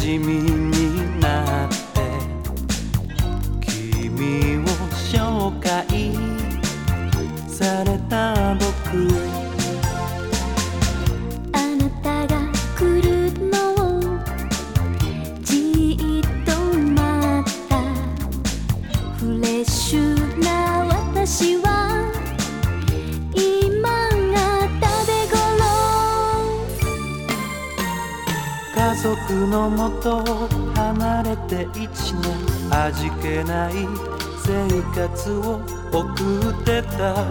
じみになって君を紹介された僕、 あなたが来るのをじっと待った。フレッシュな私は今が食べ頃。 家族のもとを離れて1年、味気ない生活を送ってた。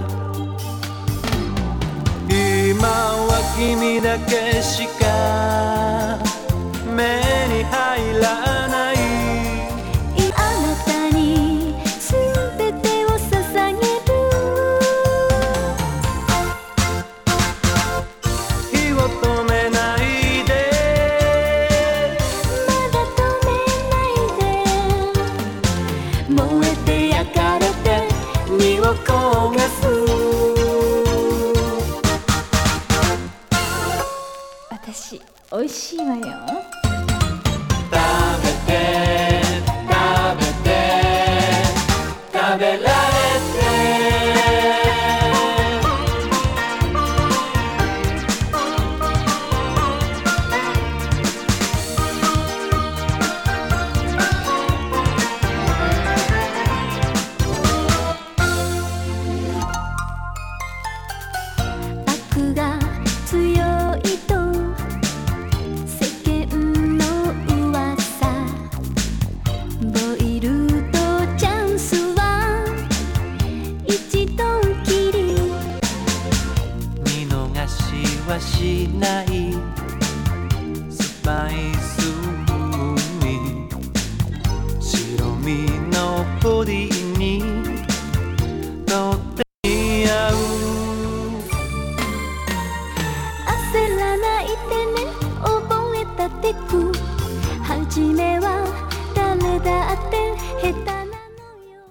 今は君だけしか目に入らない。 あなたに全てを捧げる。 火を止めないで、 まだ止めないで。燃えて焼かれて身を焦がす。私おいしいわよ。 食べて食べて食べられて。 悪が強いと世間の噂、ボイルとチャンスは一度きり。 見逃しはしないスパイス風味、白身のボディ